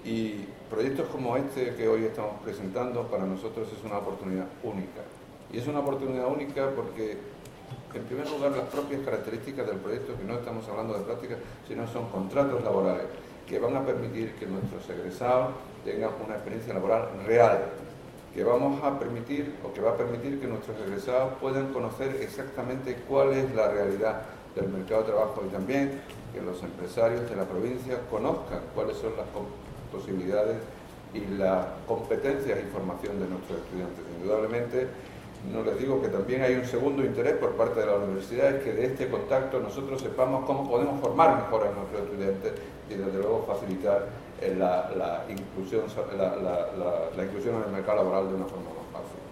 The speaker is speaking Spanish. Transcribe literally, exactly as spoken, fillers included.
Y proyectos como este que hoy estamos presentando para nosotros es una oportunidad única. Y es una oportunidad única porque, en primer lugar, las propias características del proyecto, que no estamos hablando de prácticas, sino son contratos laborales que van a permitir que nuestros egresados tengan una experiencia laboral real, que vamos a permitir o que va a permitir que nuestros egresados puedan conocer exactamente cuál es la realidad del mercado de trabajo y también que los empresarios de la provincia conozcan cuáles son las posibilidades y las competencias y formación de nuestros estudiantes. Indudablemente, no les digo que también hay un segundo interés por parte de la universidad, es que de este contacto nosotros sepamos cómo podemos formar mejor a nuestros estudiantes y desde luego facilitar la, la, inclusión, la, la, la, la inclusión en el mercado laboral de una forma más fácil.